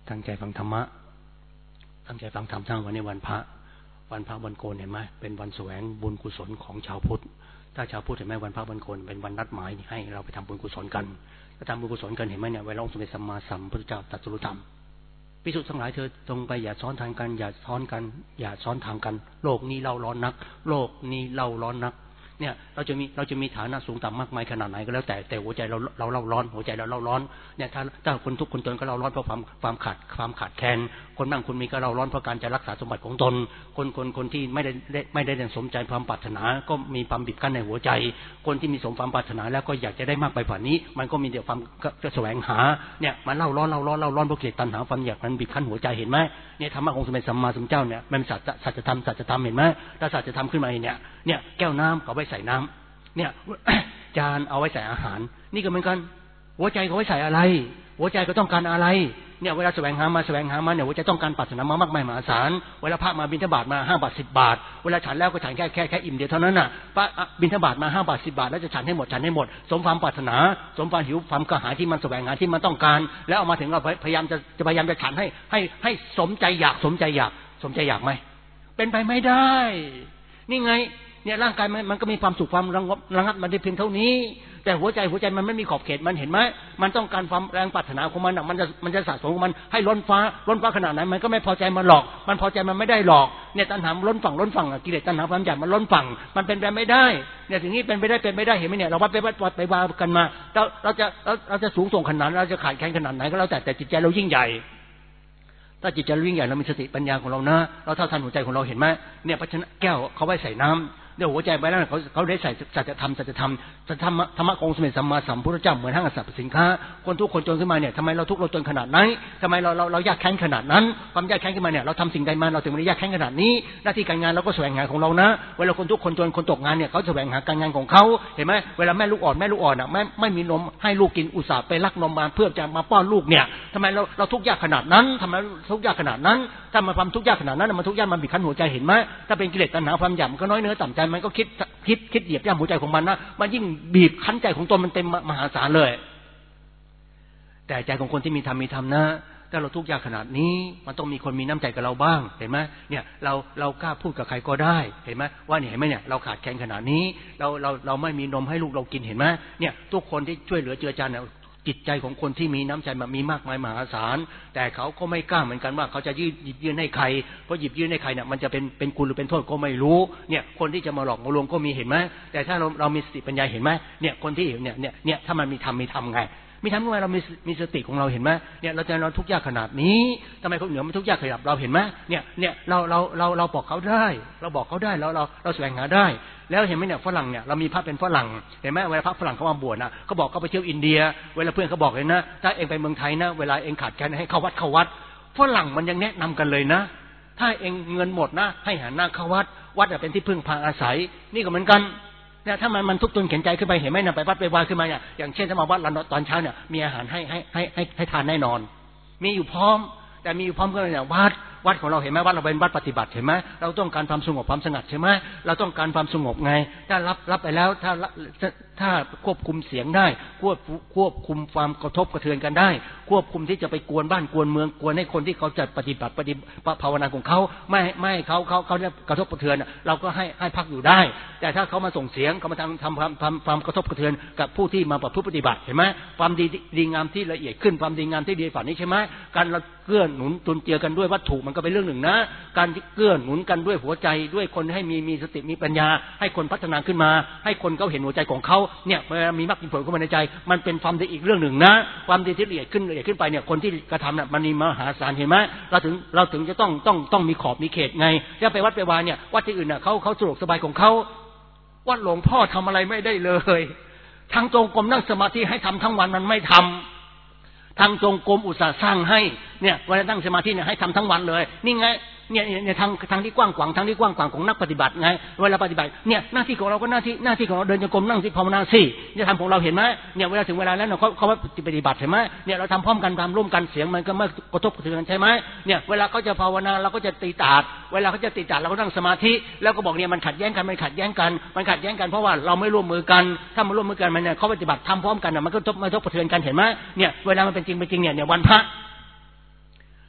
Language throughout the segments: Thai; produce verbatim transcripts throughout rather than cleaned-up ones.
ตั้งใจฟังธรรมะตั้งใจฟังธรรมทั้งวันในวันพระวันพระวันโกนเห็นไหมเป็นวันแสวงบุญกุศลของชาวพุทธถ้าชาวพุทธเห็นไหมวันพระวันโกนเป็นวันนัดหมายให้เราไปทำบุญกุศลกันถ้าทำบุญกุศลกันเห็นไหมเนี่ยเวลาองค์สมเด็จสัมมาสัมพุทธเจ้าตรัสรู้ธรรมภิกษุทั้งหลายเธอจงไปอย่าซ้อนทางกันอย่าซ้อนกันอย่าซ้อนทางกันโลกนี้เล่าร้อนนักโลกนี้เล่าร้อนนักเนี่ยเราจะมีเราจะมีฐานะสูงต่ำมากมายขนาดไหนก็แล้วแต่แต่หัวใจเราเราเล่าร้อนหัวใจเราเล่าร้อนเนี่ยถ้าถ้าคนทุกคนตนก็เล่าร้อนเพราะความความขาดความขาดแคลนคนนั่งคนมีก็เล่าร้อนเพราะการจะรักษาสมบัติของตนคนคนคนที่ไม่ได้ไม่ได้สมใจความปรารถนาก็มีความบีบคั้นในหัวใจคนที่มีสมความปรารถนาแล้วก็อยากจะได้มากไปกว่านี้มันก็มีเดี๋ยวความจะแสวงหาเนี่ยมันเล่าร้อนเล่าร้อนเล่าร้อนเพราะกิเลสตัณหาความอยากมันบีบคั้นหัวใจเห็นไหมเนี่ยธรรมะของสมเด็จสัมมาสัมพุทธเจ้าเนี่ยมันสัจสัจธรรมสัจธรรมเห็นไหมถ้าสัจธรรมขึ้นมาเนี่ยเนี่ยแก้วน้ำเขาไว้ใส่น้ำเนี่ยจานเอาไว้ใส่อาหารนี่ก็เหมือนกันหัวใจเขาไว้ใส่อะไรหัวใจก็ต้องการอะไรเนี่ยเวลาแสวงหามาแสวงหามาเนี่ยหัวใจต้องการปรารถนามามากมายมหาศาลเวลาพระมาบิณฑบาตมาห้าบาทสิบบาทเวลาฉันแล้วก็ฉันแค่แค่แค่อิ่มเดียวเท่านั้นน่ะพระบิณฑบาตมาห้าบาทสิบบาทแล้วจะฉันให้หมดฉันให้หมดสมความปรารถนาสมความหิวความกระหายที่มันแสวงหาที่มันต้องการแล้วเอามาถึงเราพยายามจะจะพยายามจะฉันให้ให้ให้สมใจอยากสมใจอยากสมใจอยากไหมเป็นไปไม่ได้นี่ไงเนี่ยร่างกายมันมันก็มีความสุขความระงับระงับมันได้เพียงเท่านี้แต่หัวใจหัวใจมันไม่มีขอบเขตมันเห็นไหมมันต้องการความแรงปรารถนาของมันมันจะมันจะสะสมของมันให้ล้นฟ้าล้นฟ้าขนาดไหนมันก็ไม่พอใจมันหรอกมันพอใจมันไม่ได้หรอกเนี่ยตัณหาล้นฝั่งล้นฝั่งกิเลสตัณหาความอยากมันล้นฝั่งมันเป็นไปไม่ได้เนี่ยถึงนี้เป็นไปได้เป็นไปได้เห็นไหมเนี่ยเราวัดไปวัดวัดไปวากันมาเราเราจะเราเราจะสูงส่งขนาดเราจะขาดแคลนขนาดไหนก็แล้วแต่แต่จิตใจเรายิ่งใหญ่ถ้าจิตใจเรายิ่งใหญ่เรามีสติปัญญาของเรานะเราเท่าทันหัวใจของเราเห็นไหมเนี่ยภาชนะแก้วเขาไว้ใส่น้ำเดี๋ยวหัวใจไปแล้วเขาเขาได้ใส่สัจธรรมสัจธรรมสัจธรรมธรรมะของสมเด็จสัมมาสัมพุทธเจ้าเหมือนห้างสรรพสินค้าคนทุกคนจนขึ้นมาเนี่ยทำไมเราทุกข์เราจนขนาดนั้นทำไมเราเราเรายากแค้นขนาดนั้นความยากแค้นขึ้นมาเนี่ยเราทำสิ่งใดมาเราถึงไม่ได้ยากแค้นขนาดนี้หน้าที่การงานเราก็แสวงหาของเรานะเวลาคนทุกคนจนคนตกงานเนี่ยเขาแสวงหาการงานของเขาเห็นไหมเวลาแม่ลูกอ่อนแม่ลูกอ่อนอ่ะไม่ไม่มีนมให้ลูกกินอุตส่าห์ไปลักนมมาเพื่อจะมาป้อนลูกเนี่ยทำไมเราเราทุกข์ยากขนาดนั้นทำไมทุกข์ยากขนาดนั้นถ้ามันความทุกข์ยากขนาดนั้นมันทุกข์ยากมันบีบคั้นหัวใจเห็นไหมถ้าเป็นกิเลสตัณหาความอยากมันก็น้อยเนื้อต่ำใจมันก็คิดคิดคิดเหยียบย่ำหัวใจของมันนะมันยิ่งบีบคั้นใจของตนมันเต็มมหาศาลเลยแต่ใจของคนที่มีธรรมมีธรรมนะถ้าเราทุกข์ยากขนาดนี้มันต้องมีคนมีน้ำใจกับเราบ้างเห็นไหมเนี่ยเราเรากล้าพูดกับใครก็ได้เห็นไหมว่าเนี่ยเห็นไหมเนี่ยเราขาดแคลนขนาดนี้เราเราเราไม่มีนมให้ลูกเรากินเห็นไหมเนี่ยทุกคนที่ช่วยเหลือเจือจานเนี่ยจิตใจของคนที่มีน้ำใจมันมีมากมายมหาศาลแต่เขาก็ไม่กล้าเหมือนกันว่าเขาจะยื่นหยิบยื่นให้ใครเพราะหยิบยื่นให้ใครเนี่ยมันจะเป็นเป็นคุณหรือเป็นโทษก็ไม่รู้เนี่ยคนที่จะมาหลอกมาลวงก็มีเห็นไหมแต่ถ้าเราเรามีสติปัญญาเห็นไหมเนี่ยคนที่เนี่ยเนี่ยเนี่ยถ้ามันมีธรรมมีธรรมไงมีธรรมด้วยเรามีมีสติของเราเห็นไหมเนี่ยเราจะเราทุกข์ยากขนาดนี้ทำไมคนเหนือมันทุกข์ยากขนาดเราเห็นไหมเนี่ยเนี่ยเราเราเราเราบอกเขาได้เราบอกเขาได้เราเราเราแสวงหาได้แล้วเห็นไหมเนี่ยฝรั่งเนี่ยเรามีพระเป็นฝรั่งเห็นไหมเวลาพระฝรั่งเขามาบวชนะเขาบอกเขาไปเที่ยวอินเดียเวลาเพื่อนเขาบอกเลยนะถ้าเองไปเมืองไทยนะเวลาเองขาดแคลนให้เข้าวัดเข้าวัดฝรั่งมันยังแนะนำกันเลยนะถ้าเองเงินหมดนะให้หันหน้าเข้าวัดวัดเป็นที่พึ่งพาอาศัยนี่ก็เหมือนกันเนี่ยถ้ามันมันทุกข์ทนเข็นใจขึ้นไปเห็นไหมนะไปวัดไปวาขึ้นมาเนี่ยอย่างเช่นถ้ามาวัดตอนเช้าเนี่ยมีอาหารให้ให้ให้ให้ให้ทานแน่นอนมีอยู่พร้อมแต่มีอยู่พร้อมก็อย่างวัดวัดของเราเห็นไหมวัดเราเป็นวัดปฏิบัติเห็นไหมเราต้องการความสงบความสงัดใช่ไหมเราต้องการความสงบไงถ้ารับรับไปแล้วถ้าถ้าควบคุมเสียงได้ควบควบคุมความกระทบกระเทือนกันได้ควบคุมที่จะไปกวนบ้านกวนเมืองกวนให้คนที่เขาจะปฏิบัติปฏิบัติภาวนาของเขาไม่ไม่เขาเขาเขาเนี่ยกระทบกระเทือนเราก็ให้ให้พักอยู่ได้แต่ถ้าเขามาส่งเสียงเขามาทำทำความทำความกระทบกระเทือนกับผู้ที่มาประพฤติปฏิบัติเห็นไหมความดีดีงามที่ละเอียดขึ้นความดีงามที่ดีฝันนี้ใช่ไหมการเกื้อหนุนจุนเจือกันด้วยวัตถุมันก็เป็นเรื่องหนึ่งนะการเกื้อหนุนกันด้วยหัวใจด้วยคนให้มีมีสติมีปัญญาให้คนพัฒนาขึ้นมาให้คนเขาเห็นหัวใจของเขาเนี่ยมีมรรคผลเข้ามาในใจมันเป็นความดีอีกเรื่องหนึ่งนะความดีที่ละเอียดขึ้นละเอียดขึ้นไปเนี่ยคนที่กระทำเนี่ยมันมีมหาศาลเห็นไหมเราถึงเราถึงจะต้องต้องต้องมีขอบมีเขตไงจะไปวัดไปวาเนี่ยวัดที่อื่นน่ะเขาเขาสะดวกสบายของเขาวัดหลวงพ่อทำอะไรไม่ได้เลยทางจงกรมนั่งสมาธิให้ทำทั้งวันมันไม่ทำทางจงกรมอุตส่าห์สร้างให้เนี่ยเวลานั่งสมาธิเนี่ยให้ทำทั้งวันเลยนี่ไงเนี่ยเนี่ยทางทางที่กว้างขวางทางที่กว้างขวางของนักปฏิบัติไงเวลาปฏิบัติเนี่ยหน้าที่ของเราก็หน้าที่หน้าที่ของเราเดินจงกรมนั่งที่ภาวนาสิจะทำของเราเห็นไหมเนี่ยเวลาถึงเวลาแล้วเราเขาเขาปฏิบัติเห็นไหมเนี่ยเราทำพร้อมกันทำร่วมกันเสียงมันก็ไม่กระทบกระเทือนใช่ไหมเนี่ยเวลาเขาจะภาวนาเราก็จะตีตาดเวลาเขาจะตีตาดเราก็นั่งสมาธิแล้วก็บอกเนี่ยมันขัดแย้งกันมันขัดแย้งกันมันขัดแย้งกันเพราะว่าเราไม่ร่วมมือกันถ้ามันร่วมมือกันมันเนี่ยเขาปฏิบัติทำพร้อมกันมันก็กระทบกระเทือนกันเห็นไหมเนี่ยเวลามันเป็นจริงเป็นจริงเนี่ยเนี่ยวันพระ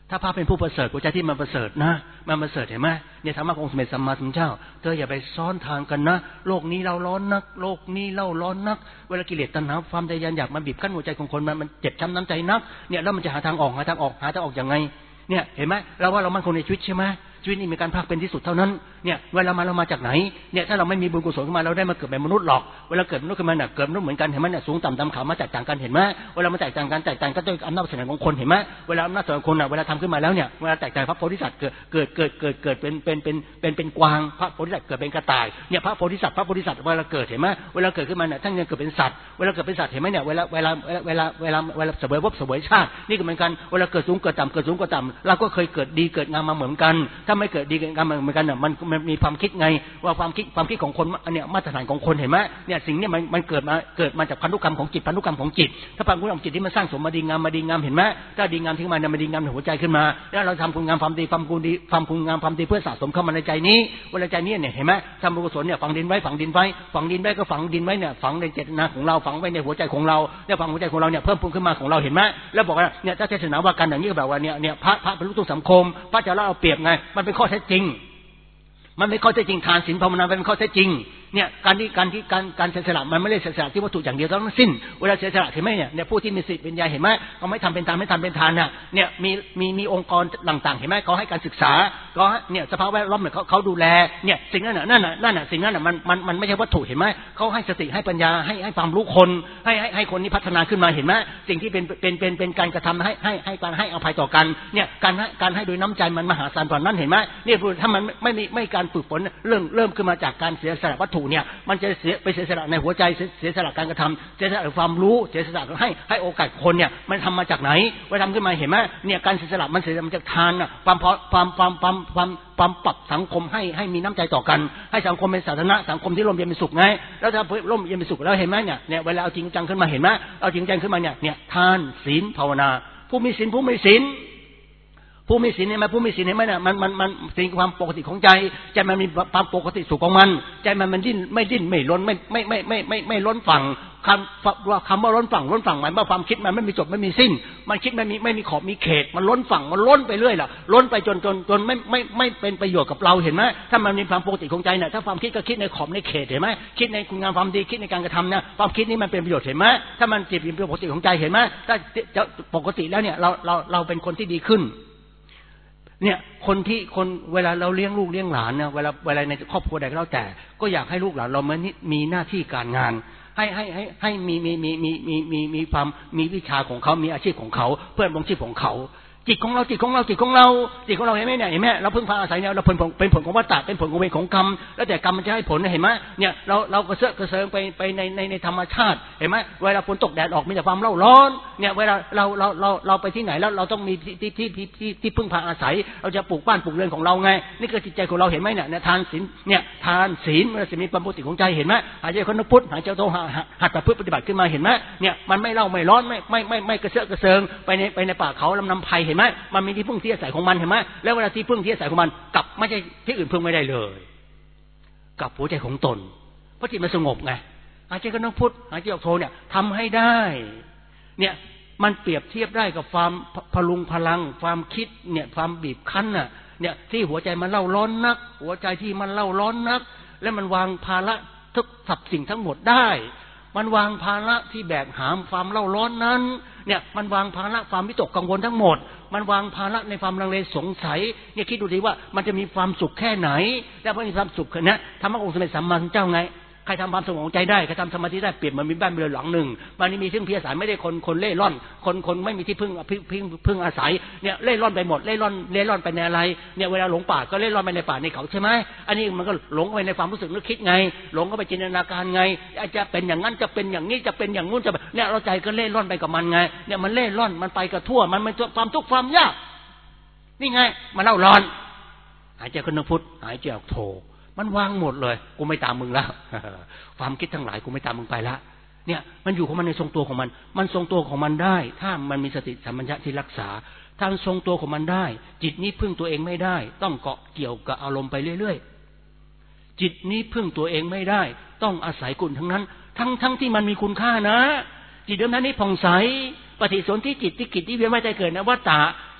ถ้าพระเป็นผู้ประเสริฐหัวใจที่มันประเสริฐนะมันประเสริฐเห็นไหมเนี่ยธรรมะขององค์สมเด็จสัมมาสัมพุทธเจ้าเธออย่าไปซ้อนทางกันนะโลกนี้เราร้อนนักโลกนี้เล่าร้อนนักเวลากิเลสตัณหาความใจยันอยากมันบีบคั้นหัวใจของคนมันมันเจ็บช้ำน้ำใจนักเนี่ยแล้วมันจะหาทางออกหาทางออกหาทางออกยังไงเนี่ยเห็นไหมเราว่าเรามั่นคงในชีวิตใช่ไหมชีวิตนี้มีการภาคเป็นที่สุดเท่านั้นเนี่ยเวลามาเรามาจากไหนเนี่ยถ้าเราไม่มีบุญกุศลขึ้นมาเราได้มาเกิดเป็นมนุษย์หรอกเวลาเกิดมนุษย์ขึ้นมาเนี่ยเกิดมนุษย์เหมือนกันเห็นไหมเนี่ยสูงต่ำดำขาวมาแตกต่างกันเห็นไหมเวลามาแตกต่างกันแตกต่างก็ด้วยอำนาจแสดงของคนเห็นไหมเวลาอำนาจแสดงของคนอ่ะเวลาทำขึ้นมาแล้วเนี่ยเวลาแตกต่างพระโพธิสัตว์เกิดเกิดเกิดเกิดเกิดเป็นเป็นเป็นเป็นเป็นกวางพระโพธิสัตว์เกิดเป็นกระต่ายเนี่ยพระโพธิสัตว์พระโพธิสัตว์เวลาเกิดเห็นไหมเวลาเกิดขึ้นมาเนี่ยท่านยังเกิดเป็นสัตว์เวลาเกิดเป็นสัตว์เห็นไหมเนี่ยเวลาเวลาเวลาเวลาเวลาเสวยภพเสวยชาตินี่ก็เหมือนกันเวลาเกิดสูงเกิดต่ำเกิดสูงเกิดต่ำเราก็เคยเกิดดีเกิดงามมาเหมือนกันถ้าไม่เกิดดีเกิดงามเหมือนกันเนี่ยมันมันมีความคิดไงว่าความคิดความคิดของคนเนี่ยมาตรฐานของคนเห็นไหมเนี่ยสิ่งนี้มันมันเกิดมาเกิดมาจากพันธุกรรมของจิตพันธุกรรมของจิตถ้าพันธุกรรมจิตที่มันสร้างสมมาดีงามมาดีงามเห็นไหมถ้าดีงามทิ้งมาเนี่ยมันดีงามในหัวใจขึ้นมาแล้วเราทำคุณงามความดีความคุณดีความคุณงามความดีเพื่อสะสมเข้ามาในใจนี้เวลาใจนี้เนี่ยเห็นไหมทำบุญกุศลเนี่ยฝังดินไว้ฝังดินไว้ฝังดินไว้ก็ฝังดินไว้เนี่ยฝังในเจตนาของเราฝังไว้ในหัวใจของเราเนี่ยฝังหัวใจของเราเนี่ยเพิ่มพูนขึ้นมาของเราเห็นไหมแล้วบอกว่าเนี่ยถ้าเทศนาว่ากันอย่างนี้แบบว่าเนี่ยเนี่ยพระพระเป็นลูกตุ้งสังคมพระจะเล่าเอาเปรียบไงมันเป็นข้อเท็จจริงมันไม่ข้อเท็จจริงทานศีลภาวนาเป็นข้อเท็จจริงเนี่ยการที่การที่การการเสียสละมันไม่ได้เสียสละที่วัตถุอย่างเดียวทั้งสิ้นเวลาเสียสละเห็นไหมเนี่ยเนี่ยผู้ที่มีสติปัญญาเห็นไหมเขาไม่ทำเป็นทานไม่ทำเป็นทานน่ะเนี่ยมีมีมีองค์กรต่างๆเห็นไหมเขาให้การศึกษาก็เนี่ยสภาพแวดล้อมเนี่ยเขาเขาดูแลเนี่ยสิ่งนั้นน่ะนั่นน่ะนั่นน่ะสิ่งนั้นน่ะมันมันมันไม่ใช่วัตถุเห็นไหมเขาให้สติให้ปัญญาให้ให้ความรู้คนให้ให้ให้คนนี้พัฒนาขึ้นมาเห็นไหมสิ่งที่เป็นเป็นเป็นเป็นการกระทำให้ให้ให้การให้อภัยต่อกันเนี่ยการให้การให้โดยน้ำใจมันมหาศาลกว่านั้นเห็นไหมเนี่ยถ้ามันไม่มีไม่การฝึกฝนเริ่มเริ่มขึ้นมาจากการเสียสละวัตถุเนี่ยมันจะเสียไปเสียสละในหัวใจเสียสละการกระทำเสียสละความรู้เสียสละให้ให้โอกาสคนเนี่ยมันทำมาจากไหนเวลาทำขึ้นมาเห็นไหมเนี่ยการเสียสละมันเสียมาจากทานอ่ะความความความความความความปรับสังคมให้ให้มีน้ำใจต่อกันให้สังคมเป็นสาธารณะสังคมที่ร่มเย็นเป็นสุขไงแล้วถ้าร่มเย็นเป็นสุขแล้วเห็นไหมเนี่ยเนี่ยเวลาเอาจริงจังขึ้นมาเห็นไหมเอาจริงจังขึ้นมาเนี่ยเนี่ยทานศีลภาวนาผู้มีศีลผู้มีศีลผู้มีศีลเนี่ยมันผู้มีศีลเนี่ยมันมันมันมันสิ่งความปกติของใจใจมันมีความปกติสุขของมันใจมันมันดิ้นไม่ดิ้นไม่ล้นไม่ไม่ไม่ไม่ไม่ไม่ล้นฝั่งคำว่าคำว่าล้นฝั่งล้นฝั่งหมายว่าความคิดมันไม่มีจบไม่มีสิ้นมันคิดไม่มีไม่มีขอบมีเขตมันล้นฝั่งมันล้นไปเรื่อยล่ะล้นไปจนจนจนไม่ไม่ไม่เป็นประโยชน์กับเราเห็นไหมถ้ามันมีความปกติของใจเนี่ยถ้าความคิดก็คิดในขอบในเขตเห็นไหมคิดในคุณงามความดีคิดในการกระทำเนี่ยความคิดนี้มันเป็นประโยชน์เห็นไหมถ้ามันจิตเป็นปกติของใจเห็นไหมถ้าจะปกติแล้วเนี่ยเราเราเราเป็นคนที่ดีขึ้นเนี่ยคนที่คนเวลาเราเลี้ยงลูกเลี้ยงหลานเนี่ยเวลาเวลาในครอบครัวใดก็แล้วแต่ก็อยากให้ลูกหลานเรามันมีหน้าที่การงานให้ให้ให้ให้มีมีมีมีมีมีมีความมีวิชาของเขามีอาชีพของเขาเพื่อดำรงชีพของเขาจิตของเราจิตของเราจิตของเราจิตของเราเห็นไหมเนี่ยเห็นไหมเราพึ่งพาอาศัยเนี่ยเราเป็นผลเป็นผลของวัฏฏะเป็นผลของเวรของกรรมแล้วแต่กรรมมันจะให้ผลเห็นไหมเนี่ยเราเรากระเซาะกระเซิงไปไปในในในธรรมชาติเห็นไหมเวลาฝนตกแดดออกมีแต่ความเล่าร้อนเนี่ยเวลาเราเราเราเราไปที่ไหนแล้วเราต้องมีที่ที่ที่ที่ที่พึ่งพาอาศัยเราจะปลูกบ้านปลูกเรือนของเราไงนี่คือจิตใจของเราเห็นไหมเนี่ยทานศีลเนี่ยทานศีลมันจะมีความปกติของใจเห็นไหมหายใจคนนึกพุทธหายใจโตหัดแต่พึ่งปฏิบัติขึ้นมาเห็นไหมเนี่ยมันไม่เล่าไม่ร้อนไม่ไม่ไม่ไม่กระเซาะกระเซิงไปในไปในป่าเขาลำนำไผ่เห็นไหมมันมีที่พึ่งที่อาศัยของมันเห็นไหมแล้วเวลาที่พึ่งที่อาศัยของมันกลับไม่ใช่ที่อื่นพึ่งไม่ได้เลยกับหัวใจของตนเพราะจิตมันสงบไงหายใจก็ต้องพุทธหายใจออกโทเนี่ยทำให้ได้เนี่ยมันเปรียบเทียบได้กับความพลุงพลังความคิดเนี่ยความบีบคั้นน่ะเนี่ยที่หัวใจมันเล่าร้อนนักหัวใจที่มันเล่าร้อนนักแล้วมันวางภาระทุกสับสิ่งทั้งหมดได้มันวางภาระที่แบกหามความเล่าร้อนนั้นเนี่ยมันวางภาระความวิตกกังวลทั้งหมดมันวางภาระในความลังเลสงสัยเนี่ยคิดดูดิว่ามันจะมีความสุขแค่ไหนแล้วพอมีความสุขเนี่ยธรรมะองค์สมเด็จสัมมาสัมพุทธเจ้าไงใครทำความสงบของใจได้ใครทำสมาธิได้เปรียบเหมือนมีบ้านเรือนหลังหนึ่งมันมีที่พึ่งอาศัยไม่ได้คนคนเล่ร่อนคนคนไม่มีที่พึ่งพึ่งพึ่งอาศัยเนี่ยเล่ร่อนไปหมดเล่ร่อนเล่ร่อนไปในอะไรเนี่ยเวลาหลงป่าก็เล่ร่อนไปในป่าในเขาใช่ไหมอันนี้มันก็หลงไปในความรู้สึกนึกคิดไงหลงก็ไปจินตนาการไงจะเป็นอย่างนั้นจะเป็นอย่างนี้จะเป็นอย่างนู้นจะเนี่ยเราใจก็เล่ร่อนไปกับมันไงเนี่ยมันเล่ร่อนมันไปกับทั่วมันมันความทุกข์ความยากนี่ไงมันเล่าร้อนหายใจเข้าพุทธหายใจออกโทมันวางหมดเลยกูไม่ตามมึงแล้วความคิดทั้งหลายกูไม่ตามมึงไปละเนี่ยมันอยู่ของมันในทรงตัวของมันมันทรงตัวของมันได้ถ้ามันมีสติสัมปชัญญะที่รักษาทางทรงตัวของมันได้จิตนี้พึ่งตัวเองไม่ได้ต้องเกาะเกี่ยวกับอารมณ์ไปเรื่อยๆจิตนี้พึ่งตัวเองไม่ได้ต้องอาศัยกุศลทั้งนั้นทั้งทั้งที่มันมีคุณค่านะจิตเดิมนั้นนี้ผ่องใสปฏิสนธิจิตที่กิจที่เวียนว่ายตายเกิดนะวัฏฏะ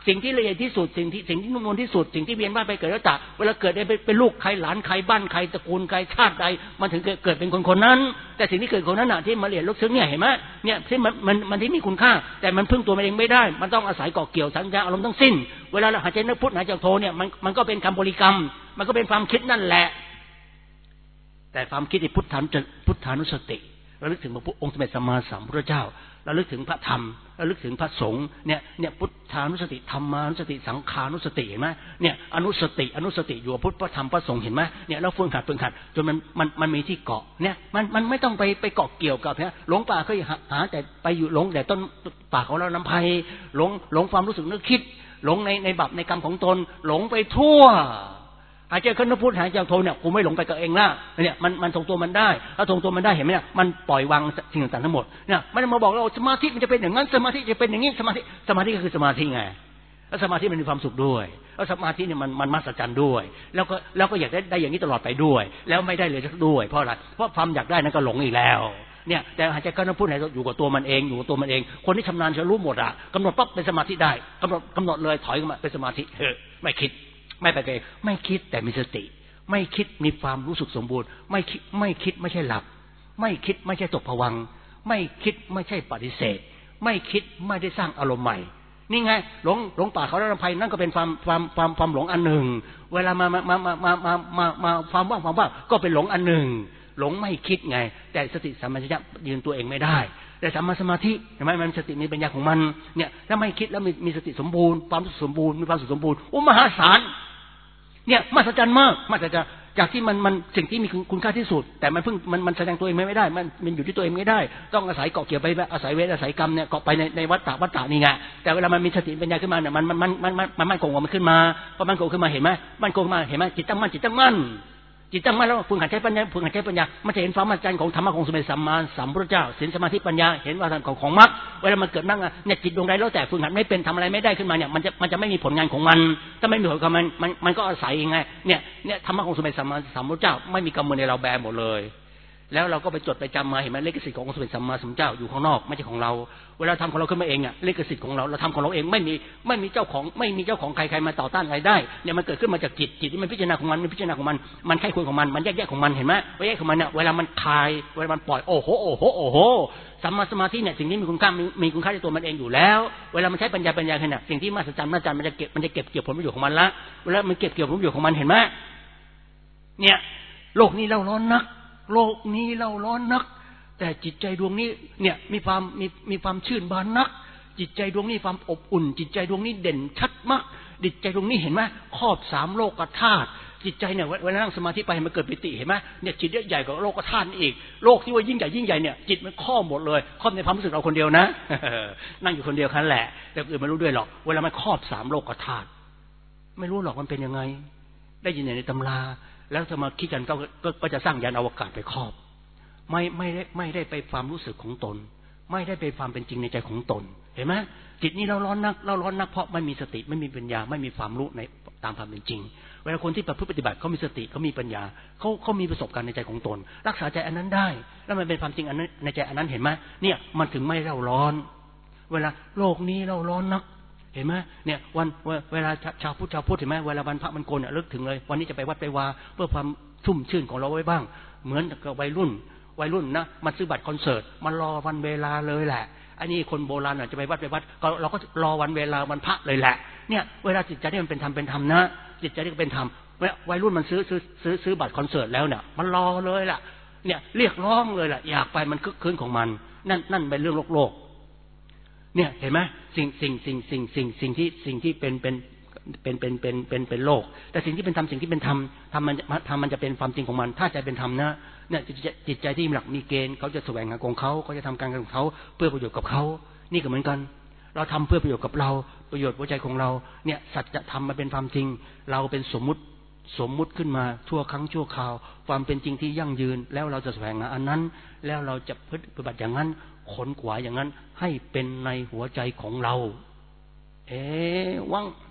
สิ่งที่ละเอียดที่สุดสิ่งที่สิ่งที่นุ่มนวลที่สุดสิ่งที่เวียนว่ายไปเกิดแล้วตายเวลาเกิดได้เป็นลูกใครหลานใครบ้านใครตระกูลใครชาติใดมันถึงเกิดเป็นคนคนนั้นแต่สิ่งที่เกิดคนนั้นน่ะที่มาละเอียดลึกซึ้งเนี่ยเห็นไหมเนี่ยที่มันมันมันที่มีคุณค่าแต่มันพึ่งตัวมันเองไม่ได้มันต้องอาศัยเกาะเกี่ยวสัญญาอารมณ์ทั้งสิ้นเวลาเราหายใจนึกพุทหายใจโทเนี่ยมันมันก็เป็นคำบริกรรมมันก็เป็นความคิดนั่นแหละแต่ความคิดในพุทธานุพุทธานุสติระลึกถึงพระองค์สมเด็จสัมมาสัมพุทธเจ้าระลึกถึงพระธรรมระลึกถึงพระสงฆ์เนี่ยเนี่ยพุทธานุสติธรรมานุสติสังขานุสติเห็นไหมเนี่ยอนุสติอนุสติอยู่กับพุทธพระธรรมพระสงฆ์เห็นไหมเนี่ยเราฝึกหัดฝึกหัดจนมันมันมันมีที่เกาะเนี่ยมันมันไม่ต้องไปไปเกาะเกี่ยวกับเนี่ยหลงป่าเคยหาแต่ไปอยู่หลงแต่ต้นป่าของเราลำไพหลงหลงความรู้สึกนึกคิดหลงในในบาปในกรรมของตนหลงไปทั่วหายใจขึ้นพูดหายใจโทเนี่ยกูไม่หลงไปกับเองละเนี่ยมันมันทรงตัวมันได้แล้วทรงตัวมันได้เห็นไหมเนี่ยมันปล่อยวางสิ่งต่างๆทั้งหมดเนี่ยไม่ได้มาบอกเราสมาธิมันจะเป็นอย่างนั้นสมาธิจะเป็นอย่างนี้สมาธิสมาธิก็คือสมาธิไงแล้วสมาธิมันมีความสุขด้วยแล้วสมาธิเนี่ยมันมันมหัศจรรย์ด้วยแล้วก็แล้วก็อยากได้ได้อย่างนี้ตลอดไปด้วยแล้วไม่ได้เลยสักด้วยเพราะอะไรเพราะความอยากได้นั้นก็หลงอีกแล้วเนี่ยแต่หายใจเข้าพูดไหนอยู่กับตัวมันเองอยู่กับตัวมันเองคนที่ชำนาญจะรู้หมดอ่ะกำหนดปั๊บเป็นสมาธิได้กำหนดกำหนดเลยถอยมาเป็นสมาธิเฮ้ยไม่คิดไม่ไปเองไม่คิดแต่มีสติไม่คิดมีความรู้สึกสมบูรณ์ไม่คิดไม่คิดไม่ใช่หลับไม่คิดไม่ใช่ตกผวังค์ไม่คิดไม่ใช่ปฏิเสธไม่คิดไม่ได้สร้างอารมณ์ใหม่นี่ไงหลงหลงป่าเขาแล้วลำไพนั่นก็เป็นความความความความหลงอันหนึ่งเวลามามามามามามามามาความว่างความว่างก็เป็นหลงอันหนึ่งหลงไม่คิดไงแต่สติสัมปชัญญะยืนตัวเองไม่ได้แต่สัมมาสมาธิเห็นไหมมันสติมีปัญญาของมันเนี่ยถ้าไม่คิดแล้วมีมีสติสมบูรณ์ความสมบูรณ์มีความสุขสมบูรณ์โอ้มหาศาลเนี่ยมหัศจรรย์มากมหัศจรรย์จากที่มันมันสิ่งที่มีคุณค่าที่สุดแต่มันเพิ่งมันมันแสดงตัวเองไม่ได้มันมันอยู่ที่ตัวเองไม่ได้ต้องอาศัยเกาะเกี่ยวไปอาศัยเวทอาศัยกรรมเนี่ยเกาะไปในในวัฏฏะวัฏฏะนี่ไงแต่เวลามันมีสติปัญญาขึ้นมาเนี่ยมันมันมันมันมันมันคงว่ามันขึ้นมาพอมันคงขึ้นมาเห็นไหมมันคงมาเห็นไหมจิตตั้งมั่นจิตตั้งมั่นจิตตั้งมั่นแล้วฝึกหัดใช้ปัญญาฝึกหัดใช้ปัญญามันจะเห็นความมั่นใจของธรรมะของสมเด็จสัมมาสัมพุทธเจ้าศีลสมาธิปัญญาเห็นว่าทางของของมรรคเวลามันเกิดนั่งเนี่ยจิตดวงใดแล้วแต่ฝึกหัดไม่เป็นทำอะไรไม่ได้ขึ้นมาเนี่ยมันจะมันจะไม่มีผลงานของมันถ้าไม่มีผลของมันมันมันก็อาศัยยังไงเนี่ยเนี่ยธรรมะของสมเด็จสัมมาสัมพุทธเจ้าไม่มีกรรมในเราแบหมดเลยแล้วเราก็ไปจดไปจำมาเห็นไหมเลขสิทธิ์ขององค์สมเด็จสัมมาสัมพุทธเจ้าอยู่ข้างนอกไม่ใช่ของเราเวลาทำของเราขึ้นมาเองอ่ะเลขสิทธิ์ของเราเราทำของเราเองไม่มีไม่มีเจ้าของไม่มีเจ้าของใครใครมาต่อต้านอะไรได้เนี่ยมันเกิดขึ้นมาจากจิตจิตที่มันพิจารณาของมันมันพิจารณาของมันมันไข้ควรของมันมันแยกแยกของมันเห็นไหมแยกของมันเนี่ยเวลามันคลายเวลามันปล่อยโอ้โหโอ้โหโอ้โหสัมมาสมาธิเนี่ยสิ่งที่มีคุณค่ามีคุณค่าในตัวมันเองอยู่แล้วเวลามันใช้ปัญญาปัญญาขนาดสิ่งที่มหัศจรรย์มหัศจรรย์มันจะเก็บมันจะเก็บเกี่ยวผลประโยชน์ของมันละเวลามันเก็บเกี่ยวผลประโยชน์ของมันเห็นไหมเนี่ยโลกนี้เล่าร้อนนักโลกนี้เล่าร้อนนักแต่จิตใจดวงนี้เนี่ยมีความมีมีความชื่นบานนักจิตใจดวงนี้ความอบอุ่นจิตใจดวงนี้เด่นชัดมากจิตใจดวงนี้เห็นไหมครอบสามโลกธาตุจิตใจเนี่ยเวลานั่งสมาธิไปมันเกิดปิติเห็นไหมเนี่ยจิตใหญ่กว่าโลกธาตุอีกโลกที่ว่ายิ่งใหญ่ยิ่งใหญ่เนี่ยจิตมันครอบหมดเลยครอบในความรู้สึกเราคนเดียวนะ นั่งอยู่คนเดียวแค่นั้นแหละแต่อื่นไม่รู้ด้วยหรอกเวลามันครอบสามโลกธาตุไม่รู้หรอกมันเป็นยังไงได้ยินในตำราแล้วจะมาคิดกันก็ก็จะสร้างยานอวกาศไปครอบไม่ไม่ได้ไม่ได้ไปความรู้สึกของตนไม่ได้ไปความเป็นจริงในใจของตนเห็นไหมจิตนี้เราร้อนนักเราร้อนนักเพราะไม่มีสติไม่มีปัญญาไม่มีความรู้ในตามความเป็นจริงเวลาคนที่ประพฤติปฏิบัติเขามีสติเขามีปัญญาเขาเขามีประสบการณ์ในใจของตนรักษาใจอันนั้นได้แล้วมันเป็นความจริงอันนั้นในใจอันนั้นเห็นไหมเนี่ยมันถึงไม่เร่าร้อนเวลาโลกนี้เราร้อนนักเห็นไหมเนี่ยวันเวลาชาวพุทธชาวพุทธเห็นไหมเวลาวันพระมันโกนเนี่ยลึกถึงเลยวันนี้จะไปวัดไปวาเพื่อความชุ่มชื่นของเราไว้บ้างเหมือนกับวัยรุ่นวัยรุ่นนะมันซื้อบัตรคอนเสิร์ตมันรอวันเวลาเลยแหละอันนี้คนโบราณจะไปวัดไปวัดเราก็รอวันเวลาวันพระเลยแหละเนี่ยเวลาจิตใจนี่มันเป็นธรรมเป็นธรรมนะจิตใจนี่ก็เป็นธรรมวัยรุ่นมันซื้อซื้อซื้อซื้อบัตรคอนเสิร์ตแล้วเนี่ยมันรอเลยแหละเนี่ยเรียกร้องเลยแหละอยากไปมันคึกคืนของมันนั่นนั่นเป็นเรื่องโลกโลกเนี่ยเห็นไหมสิ่งสิ่งสิ่งสิ่งสิ่งสิ่งที่สิ่งที่เป็นเป็นเป็นเป็นเป็นเป็นเป็นโลกแต่สิ่งที่เป็นธรรมสิ่งที่เป็นธรรมธรรมมันธรรมมันจะเป็นความจริงของมันถ้าใจเป็นธรรมนะเนี่ยจิตใจที่มีหลักมีเกณฑ์เขาจะแสวงหาของเขาเขาจะทำการของเขาเพื่อประโยชน์กับเขานี่ก็เหมือนกันเราทำเพื่อประโยชน์กับเราประโยชน์หัวใจของเราเนี่ยสัจธรรมมันเป็นความจริงเราเป็นสมมุติสมมุติขึ้นมาชั่วครั้งชั่วคราวความเป็นจริงที่ยั่งยืนแล้วเราจะแสวงหาอันนั้นแล้วเราจะปฏิบัติอย่างนั้นขนขวายอย่างนั้นให้เป็นในหัวใจของเราเอวัง